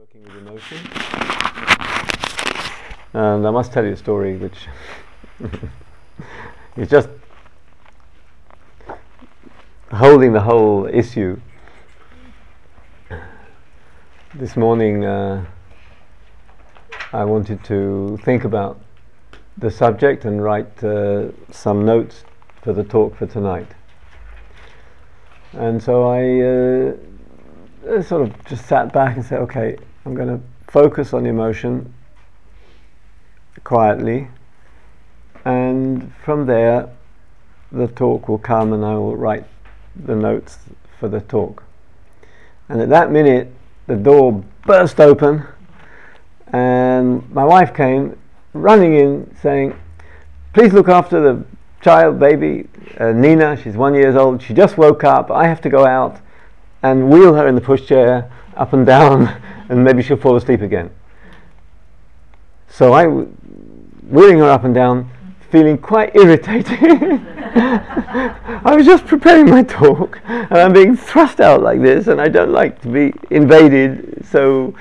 working with emotion. And I must tell you a story which is just holding the whole issue. This morning I wanted to think about the subject and write some notes for the talk for tonight. And so I sort of just sat back and said, okay, I'm going to focus on emotion quietly, and from there the talk will come and I will write the notes for the talk. And at that minute the door burst open and my wife came running in saying, please look after the child, baby, Nina, she's 1 year old, she just woke up, I have to go out and wheel her in the pushchair up and down and maybe she'll fall asleep again. So I, wheeling her up and down, feeling quite irritated. I was just preparing my talk and I'm being thrust out like this, and I don't like to be invaded, so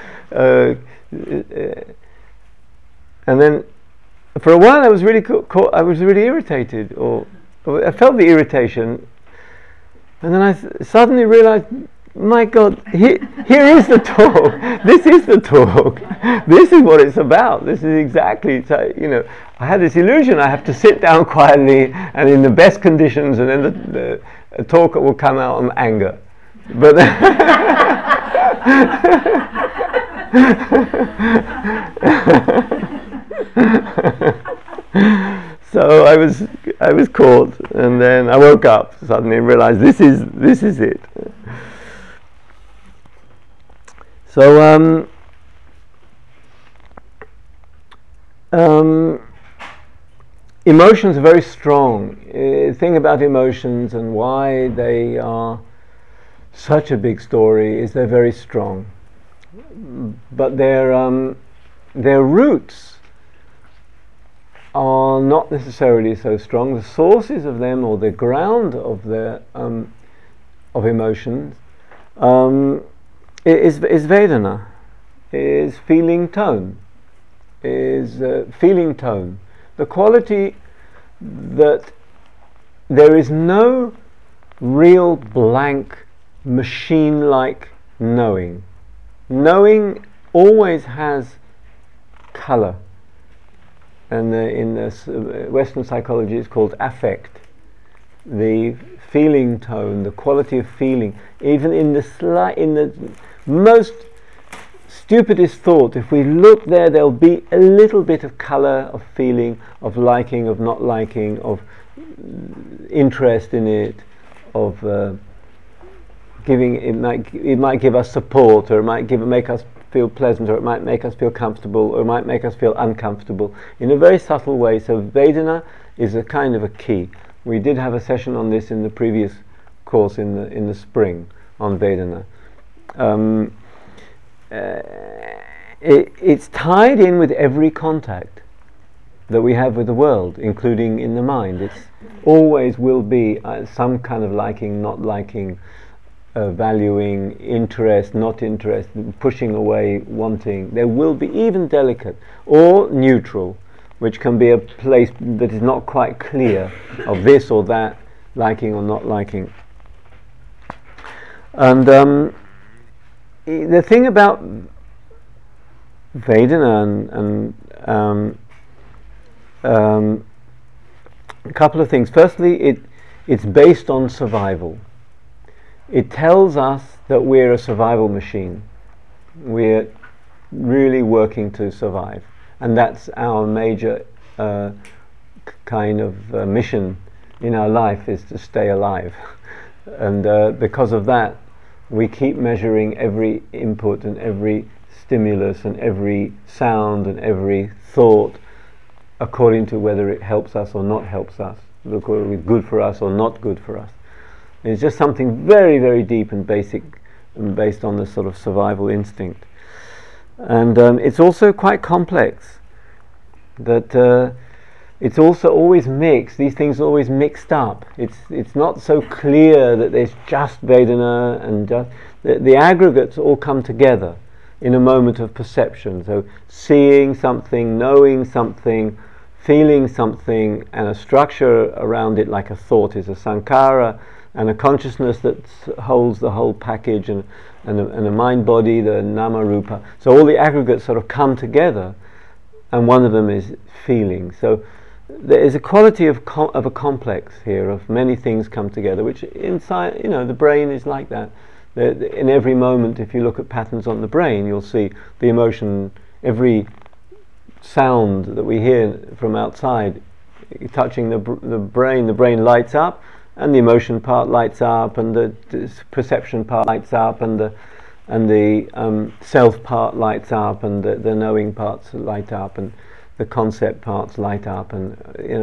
and then for a while I was really I was really irritated, or I felt the irritation, and then I suddenly realized, my God, here is the talk. This is the talk. This is what it's about. This is exactly, so, you know, I had this illusion I have to sit down quietly and in the best conditions, and then the talk will come out on anger. But so I was caught, and then I woke up suddenly and realized this is it. So emotions are very strong. The thing about emotions and why they are such a big story is they're very strong, but their roots are not necessarily so strong. The sources of them, or the ground of their of emotions, is Vedana, is feeling tone, feeling tone. The quality that there is no real blank machine-like knowing. Knowing always has color, and in Western psychology it's called affect. The feeling tone, the quality of feeling, even in the most stupidest thought, if we look there, there'll be a little bit of color, of feeling, of liking, of not liking, of interest in it, of giving. It might give us support, or it might make us feel pleasant, or it might make us feel comfortable, or it might make us feel uncomfortable in a very subtle way. So Vedana is a kind of a key. We did have a session on this in the previous course in the spring on Vedana. It's tied in with every contact that we have with the world, including in the mind. It's always will be some kind of liking, not liking, valuing, interest, not interest, pushing away, wanting. There will be even delicate or neutral, which can be a place that is not quite clear of this or that, liking or not liking. And the thing about Vedana and a couple of things. Firstly, it's based on survival. It tells us that we're a survival machine. We're really working to survive, and that's our major kind of mission in our life, is to stay alive. And because of that, we keep measuring every input and every stimulus and every sound and every thought according to whether it helps us or not helps us, whether it's good for us or not good for us. And it's just something very, very deep and basic, and based on the sort of survival instinct. And it's also quite complex, that it's also always mixed. These things are always mixed up. It's not so clear that there's just Vedana and just the aggregates all come together. in a moment of perception. So seeing something, knowing something, feeling something, and a structure around it like a thought is a sankhara, and a consciousness that holds the whole package, and a mind body, the nama rupa. So all the aggregates sort of come together, and one of them is feeling. So there is a quality of a complex here, of many things come together, which inside, the brain is like that. In every moment, if you look at patterns on the brain, you'll see the emotion, every sound that we hear from outside touching the brain lights up, and the emotion part lights up, and the perception part lights up, and the self part lights up, and the knowing parts light up, and the concept parts light up, and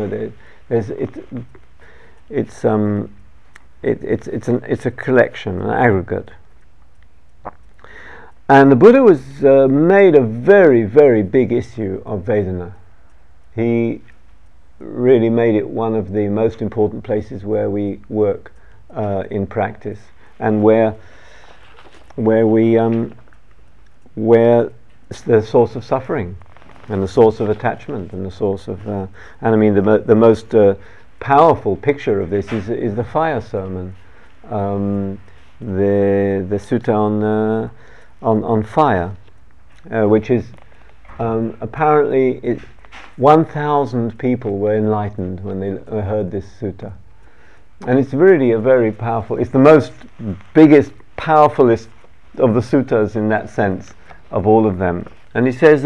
it's a collection, an aggregate. And the Buddha was made a very, very big issue of Vedana. He really made it one of the most important places where we work in practice, and where it's the source of suffering, and the source of attachment, and the source of and I mean the most powerful picture of this is the fire sermon, the sutta on fire, which is apparently 1,000 people were enlightened when they heard this sutta, and it's really a very powerful. It's the most biggest, powerfulest of the suttas in that sense of all of them. And he says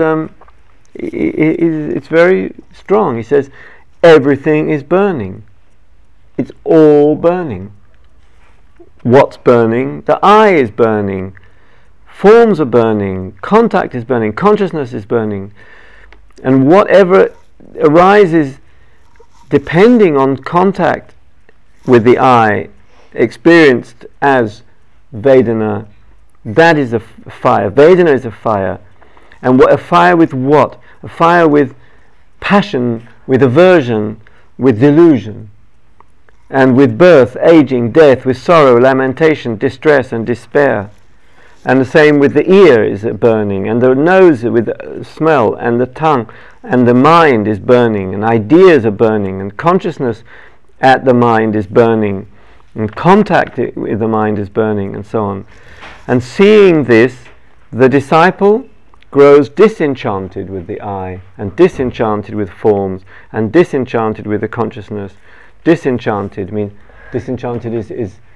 it's very strong. He says everything is burning. It's all burning. What's burning? The I is burning. Forms are burning. Contact is burning. Consciousness is burning. And whatever arises depending on contact with the I, experienced as Vedana, that is a fire. Vedana is a fire. And a fire with what? A fire with passion, with aversion, with delusion, and with birth, aging, death, with sorrow, lamentation, distress, and despair. And the same with the ear is burning, and the nose with smell, and the tongue, and the mind is burning, and ideas are burning, and consciousness at the mind is burning, and contact with the mind is burning, and so on. And seeing this, the disciple grows disenchanted with the I, and disenchanted with forms, and disenchanted with the consciousness. Disenchanted means disenchanted is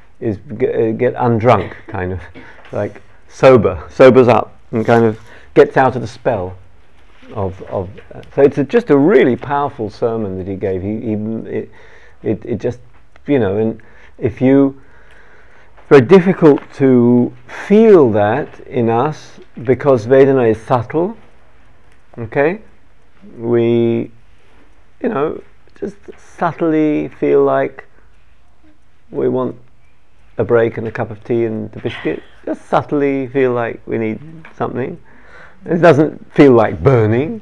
get undrunk, kind of like sobers up, and kind of gets out of the spell of so it's just a really powerful sermon that he gave. It just, and if you, very difficult to feel that in us because Vedana is subtle. Okay, we just subtly feel like we want a break and a cup of tea and a biscuit. Just subtly feel like we need something. It doesn't feel like burning.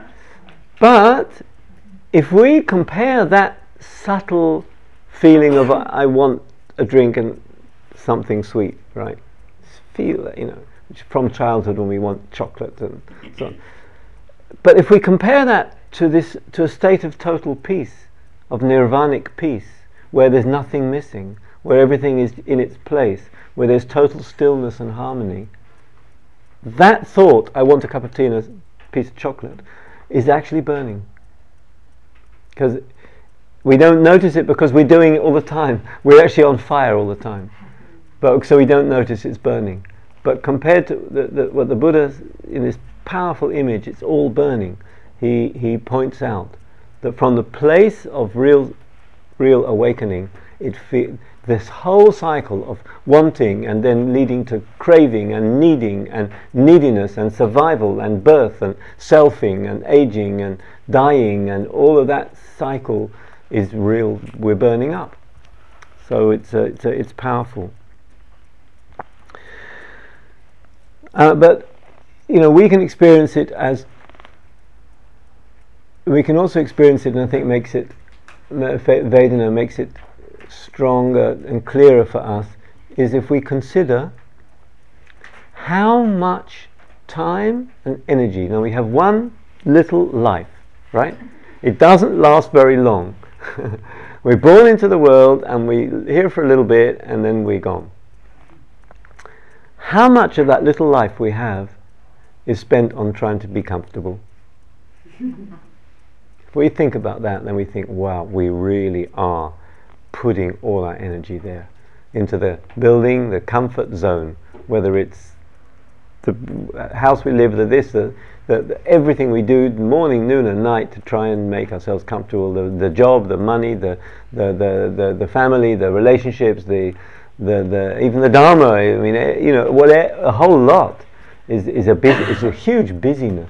But if we compare that subtle feeling of I want a drink and something sweet, right? Feel, which from childhood when we want chocolate and so on. But if we compare that to a state of total peace, of nirvanic peace, where there's nothing missing, where everything is in its place, where there's total stillness and harmony, that thought, I want a cup of tea and a piece of chocolate, is actually burning. Because we don't notice it because we're doing it all the time. We're actually on fire all the time. But so we don't notice it's burning. But compared to what the Buddha, in this powerful image, it's all burning. He points out that from the place of real awakening, this whole cycle of wanting and then leading to craving and needing and neediness and survival and birth and selfing and aging and dying, and all of that cycle is real. We're burning up. So it's powerful. But we can experience it as, we can also experience it, and I think makes it, Vedana makes it stronger and clearer for us, is if we consider how much time and energy. Now we have one little life, right? It doesn't last very long. We're born into the world and we're here for a little bit and then we're gone. How much of that little life we have is spent on trying to be comfortable? If we think about that, then we think, wow, we really are putting all our energy there, into the building, the comfort zone, whether it's the house we live, the everything we do morning, noon and night to try and make ourselves comfortable, the job, the money, the family, the relationships, the even the Dharma. I mean, a whole lot is a huge busyness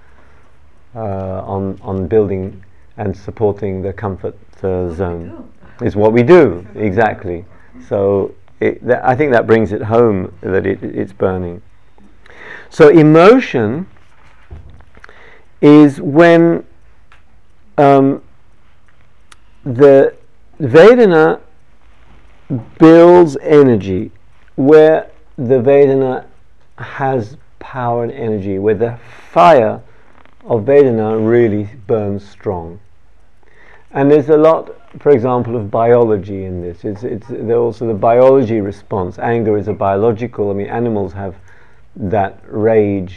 on building and supporting the comfort zone. It's what we do, exactly. So I think that brings it home that it's burning. So emotion is when the Vedana builds energy, where the Vedana has power and energy, where the fire of Vedana really burns strong. And there's a lot, for example, of biology in this. There's also the biology response. Anger is a biological. I mean, animals have that rage.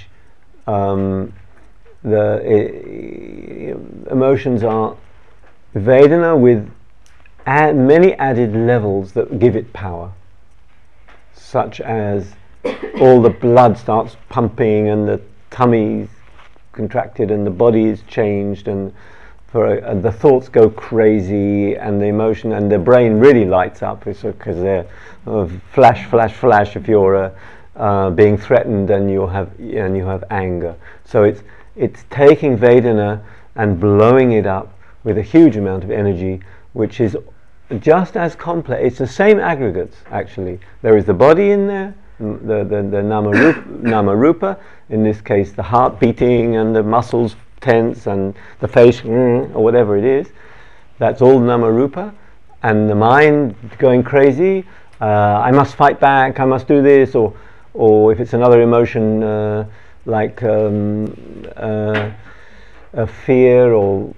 Emotions are Vedana with many added levels that give it power, such as all the blood starts pumping and the tummy's contracted and the body is changed and the thoughts go crazy and the emotion and the brain really lights up because they're flash if you're being threatened and you have anger. So it's taking Vedana and blowing it up with a huge amount of energy, which is just as complex. It's the same aggregates, actually. There is the body in there, the nama rupa, in this case the heart beating and the muscles tense and the face or whatever it is. That's all nama rupa. And the mind going crazy, I must fight back, I must do this, or if it's another emotion like a fear or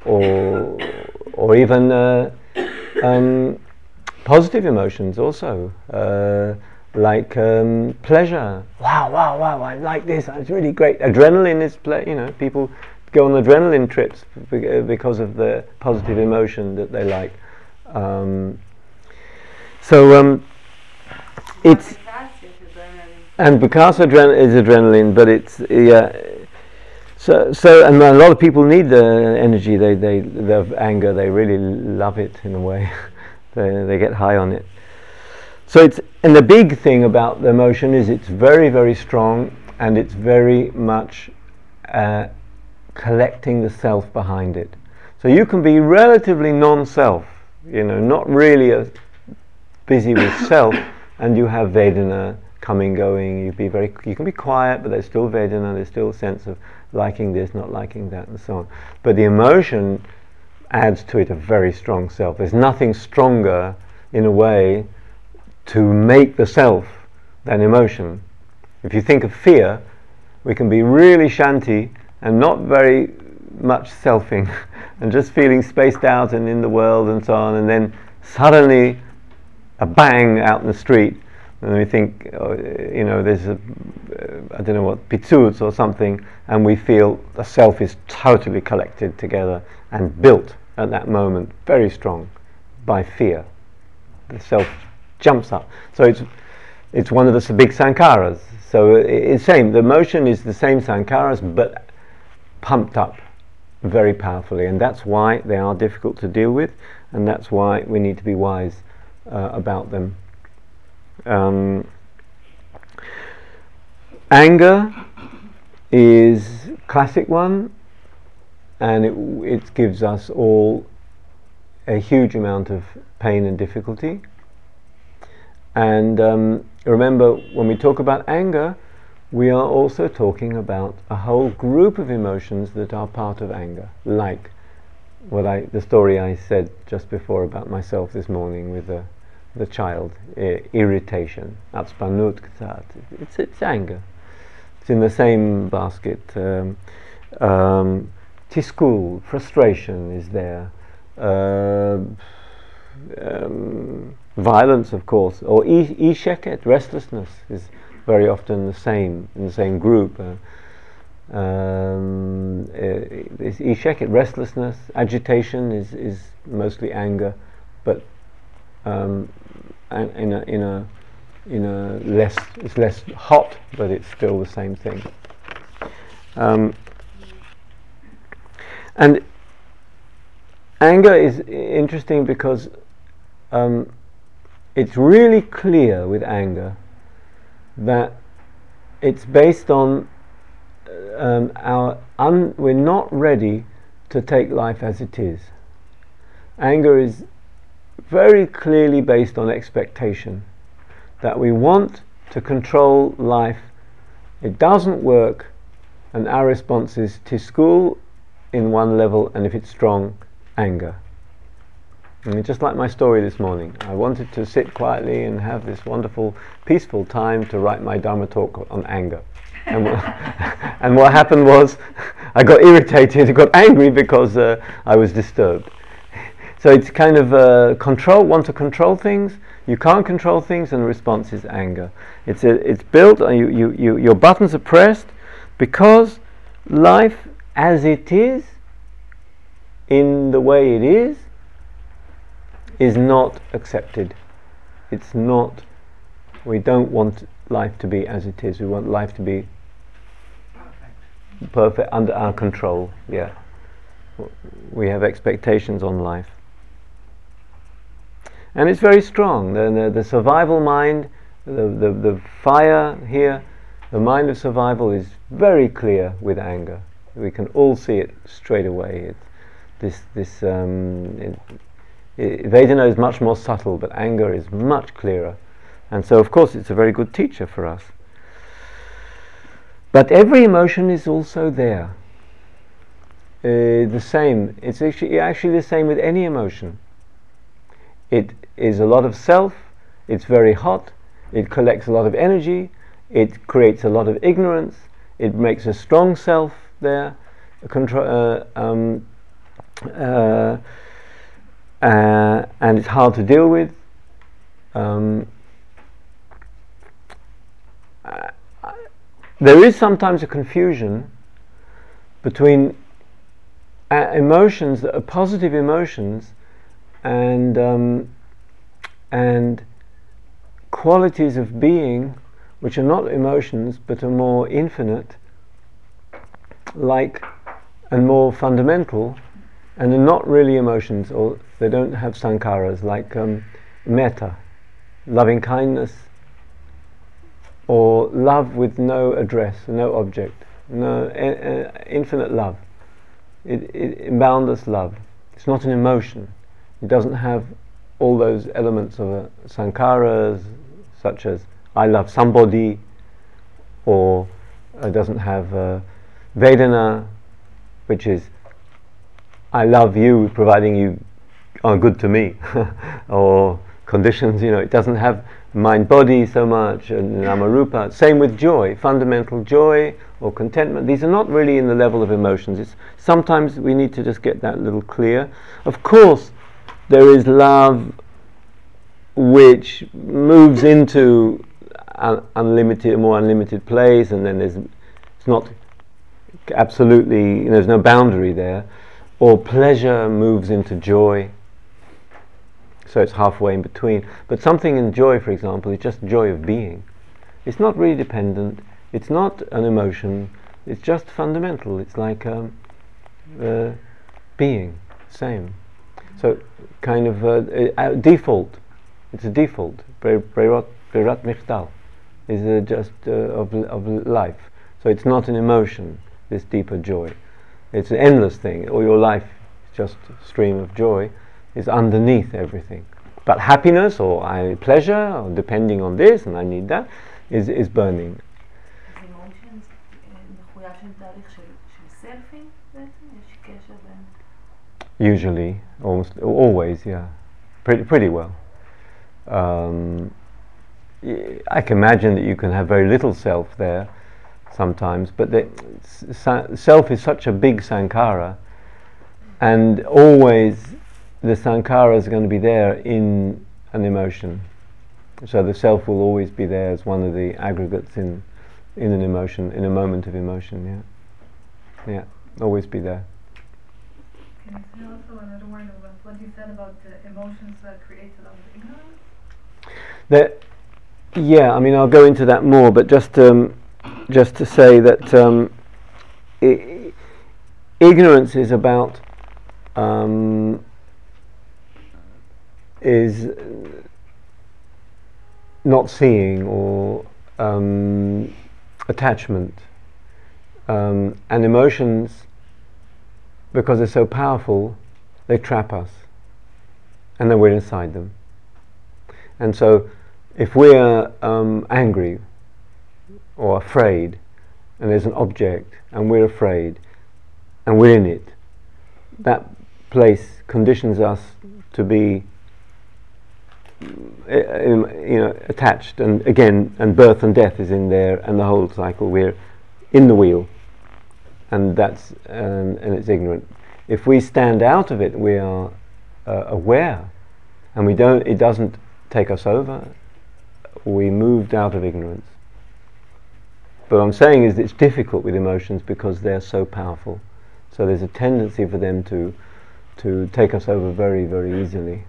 even positive emotions also, like pleasure. Wow! I like this. It's really great. Adrenaline is people go on adrenaline trips because of the positive emotion that they like. It's and because adrenaline is adrenaline, but it's So and a lot of people need the energy. The anger. They really love it in a way. they get high on it. So and the big thing about the emotion is it's very, very strong, and it's very much collecting the self behind it. So you can be relatively non-self, not really busy with self, and you have Vedana coming, going. You can be quiet, but there's still Vedana. There's still a sense of liking this, not liking that, and so on. But the emotion adds to it a very strong self. There's nothing stronger, in a way, to make the self than emotion. If you think of fear, we can be really shanty and not very much selfing and just feeling spaced out and in the world and so on, and then suddenly a bang out in the street, and we think, there's I don't know what, pitsuts or something, and we feel the self is totally collected together and built at that moment, very strong, by fear. The self jumps up. So it's one of the big sankharas. So it's same. The emotion is the same sankharas, but pumped up very powerfully, and that's why they are difficult to deal with, and that's why we need to be wise about them. Anger is a classic one, and it gives us all a huge amount of pain and difficulty. And remember, when we talk about anger, we are also talking about a whole group of emotions that are part of anger, like the story I said just before about myself this morning with the child, irritation, atspanut, it's anger. It's in the same basket. Tiskul, frustration is there. Violence, of course, or sheket, restlessness, is very often the same in the same group. Sheket, restlessness, agitation is mostly anger, but in a less, it's less hot, but it's still the same thing. And anger is interesting because it's really clear with anger that it's based on we're not ready to take life as it is. Anger is very clearly based on expectation, that we want to control life. It doesn't work, and our response is tiskul in one level, and if it's strong, anger. And just like my story this morning, I wanted to sit quietly and have this wonderful, peaceful time to write my Dharma talk on anger. And what happened was, I got irritated, I got angry because I was disturbed. So it's kind of want to control things. You can't control things, and the response is anger. It's built. Your buttons are pressed because life, as it is, in the way it is not accepted. It's not. We don't want life to be as it is. We want life to be perfect under our control. Yeah, we have expectations on life. And it's very strong. The survival mind, the fire here, the mind of survival is very clear with anger. We can all see it straight away. Vedana is much more subtle, but anger is much clearer. And so, of course, it's a very good teacher for us. But every emotion is also there. The same. It's actually the same with any emotion. It is a lot of self, it's very hot, it collects a lot of energy, it creates a lot of ignorance, it makes a strong self there, and it's hard to deal with. There is sometimes a confusion between emotions that are positive emotions and qualities of being which are not emotions but are more infinite, like, and more fundamental, and are not really emotions, or they don't have sankharas, like metta, loving kindness, or love with no address, no object, no infinite love, boundless love. It's not an emotion. It doesn't have all those elements of sankharas, such as I love somebody, or it doesn't have Vedana, which is I love you providing you are good to me, or conditions. It doesn't have mind-body so much, and namarupa. Same with joy, fundamental joy or contentment. These are not really in the level of emotions. Sometimes we need to just get that little clear. Of course, there is love which moves into a more unlimited place, and then it's not absolutely, there's no boundary there. Or pleasure moves into joy, so it's halfway in between. But something in joy, for example, is just joy of being. It's not really dependent, it's not an emotion, it's just fundamental. It's like being, same. So kind of a default. It's a default. Berat Michtal is just of life. So it's not an emotion, this deeper joy. It's an endless thing. All your life is just a stream of joy, is underneath everything. But happiness or pleasure, or depending on this, and I need that, is burning. emotions מחויב של תהליך של סלפים בעצם? יש קשר בין... Usually, always, yeah. Pretty well. I can imagine that you can have very little self there, sometimes, but self is such a big sankhara, and always the sankhara is going to be there in an emotion. So the self will always be there as one of the aggregates in an emotion, in a moment of emotion. Yeah, always be there. Can I say also another word about what you said about emotions that create a lot of ignorance? Yeah, I mean, I'll go into that more, but just to say that ignorance is about is not seeing or attachment, and emotions, because they're so powerful, they trap us, and then we're inside them. And so if we're angry or afraid, and there's an object and we're afraid and we're in it, that place conditions us to be attached, and again, and birth and death is in there, and the whole cycle, we're in the wheel, and that's and it's ignorant. If we stand out of it, we are aware, and it doesn't take us over. We moved out of ignorance. But what I'm saying is it's difficult with emotions because they're so powerful. So there's a tendency for them to take us over very, very easily.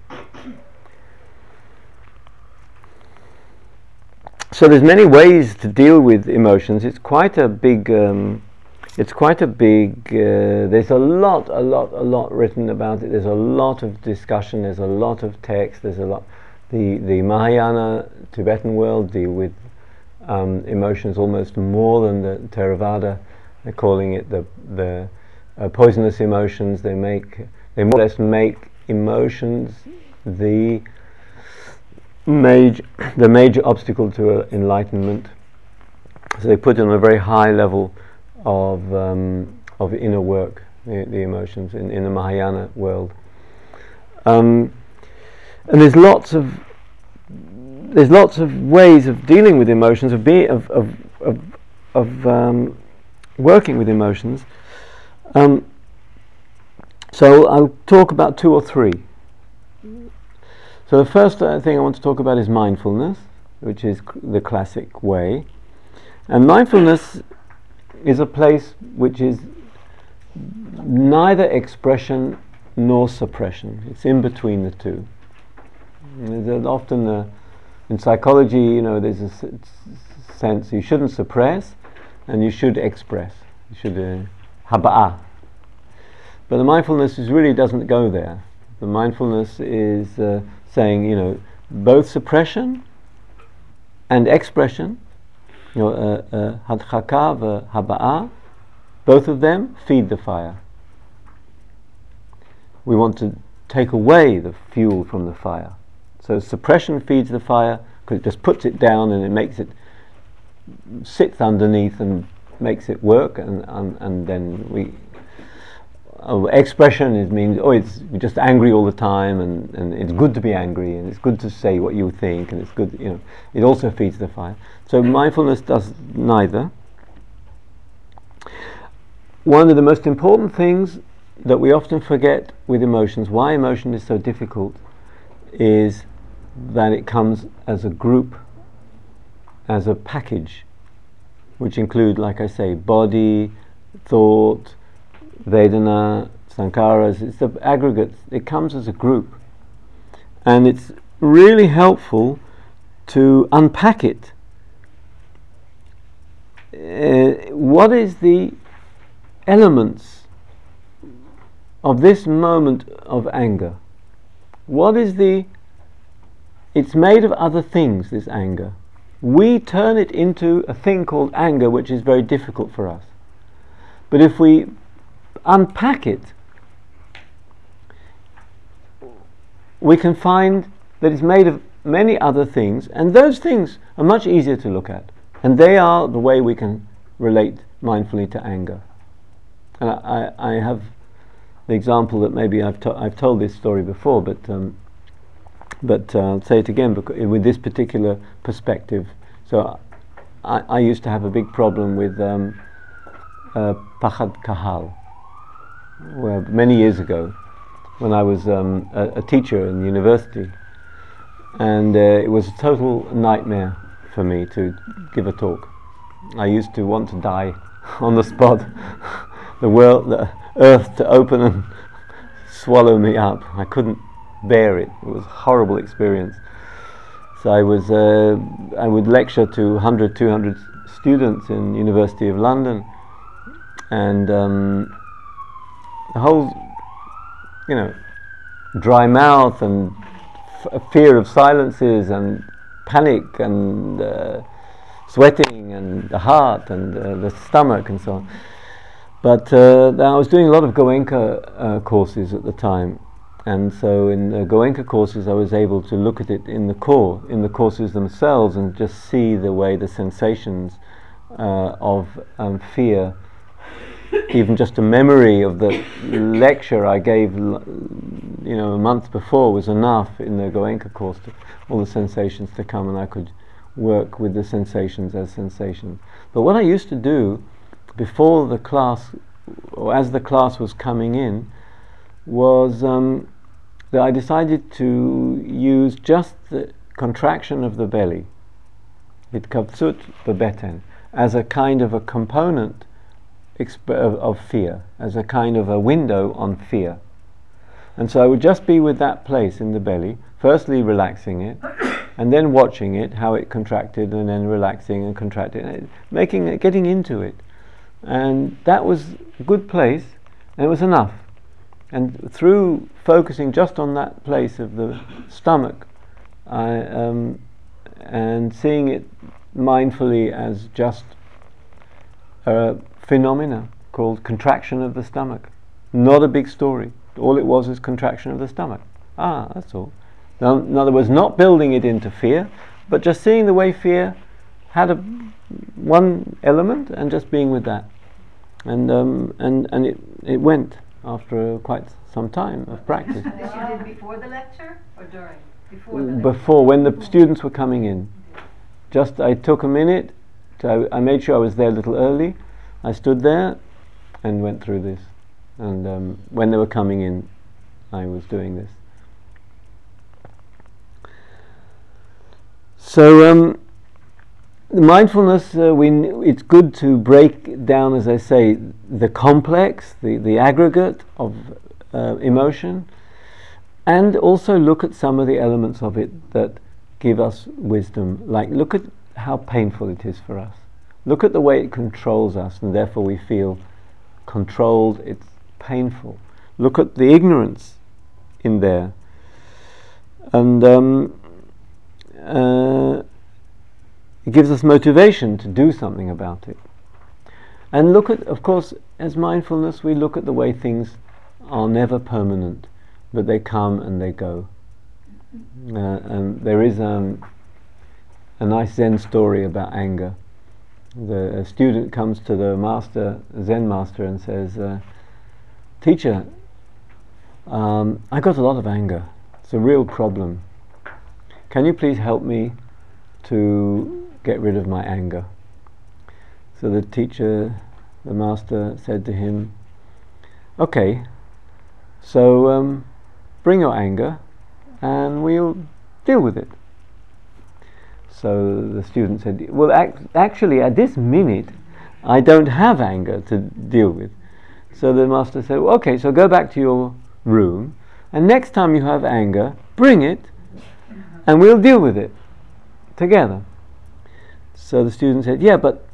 So there's many ways to deal with emotions. It's quite a big. There's a lot written about it. There's a lot of discussion. There's a lot of text. There's a lot. The Mahayana Tibetan world deal with emotions almost more than the Theravada. They're calling it the poisonous emotions. They more or less make emotions the major obstacle to enlightenment. So they put it on a very high level of inner work, the emotions in the Mahayana world. And there's lots of ways of dealing with emotions, of working with emotions. So I'll talk about two or three. So the first thing I want to talk about is mindfulness, which is the classic way. And mindfulness is a place which is neither expression nor suppression. It's in between the two. There's often in psychology, there's a sense you shouldn't suppress and you should express. You should haba'ah. But the mindfulness really doesn't go there. The mindfulness is saying, both suppression and expression, hadchaka v'haba'ah, both of them feed the fire. We want to take away the fuel from the fire. So suppression feeds the fire because it just puts it down and it makes it sits underneath and makes it work, and then expression means you're just angry all the time, and it's good to be angry, and it's good to say what you think, and it's good, it also feeds the fire. So mindfulness does neither. One of the most important things that we often forget with emotions, why emotion is so difficult, is that it comes as a group, as a package, which include, like I say, body, thought, Vedana, Sankharas. It's the aggregate. It comes as a group, and it's really helpful to unpack it. What is the elements of this moment of anger? What is it's made of other things, this anger. We turn it into a thing called anger, which is very difficult for us. But if we unpack it, we can find that it's made of many other things, and those things are much easier to look at, and they are the way we can relate mindfully to anger. And I have the example that maybe I've told this story before, but I'll say it again with this particular perspective. So I used to have a big problem with Pachad Kahal. Well, many years ago, when I was a teacher in university, and it was a total nightmare for me to give a talk. I used to want to die on the spot. The earth to open and swallow me up. I couldn't bear it. It was a horrible experience. So I would lecture to 100, 200 students in University of London, and the whole, dry mouth and fear of silences and panic and sweating and the heart and the stomach and so on. But I was doing a lot of Goenka courses at the time, and so in the Goenka courses I was able to look at it in the courses themselves, and just see the way the sensations of fear, even just a memory of the lecture I gave a month before was enough in the Goenka course to all the sensations to come, and I could work with the sensations as sensations. But what I used to do before the class, or as the class was coming in, was that I decided to use just the contraction of the belly, hitkavtsut bebeten, as a kind of a component of fear, as a kind of a window on fear. And so I would just be with that place in the belly, firstly relaxing it, and then watching it, how it contracted, and then relaxing and contracting, getting into it. And that was a good place, and it was enough. And through focusing just on that place of the stomach, and seeing it mindfully as just a phenomena called contraction of the stomach, not a big story. All it was is contraction of the stomach. That's all. Now, in other words, not building it into fear, but just seeing the way fear had one element, and just being with that. And it went after quite some time of practice. This you did before the lecture or during? Before, when the students were coming in. Just I took a minute, I made sure I was there a little early. I stood there and went through this. And when they were coming in, I was doing this. So mindfulness, it's good to break down, as I say, the complex, the aggregate of emotion, and also look at some of the elements of it that give us wisdom. Like, look at how painful it is for us. Look at the way it controls us, and therefore we feel controlled. It's painful. Look at the ignorance in there, and it gives us motivation to do something about it. And look at, of course, as mindfulness, we look at the way things are never permanent, but they come and they go. And there is a nice Zen story about anger. A student comes to the Zen master, and says, "Teacher, I got a lot of anger. It's a real problem. Can you please help me to get rid of my anger?" So the master said to him, "Okay, so bring your anger and we'll deal with it." So the student said, "Well, actually at this minute I don't have anger to deal with." So the master said, "Well, okay, so go back to your room, and next time you have anger, bring it and we'll deal with it together." So the student said, "Yeah, but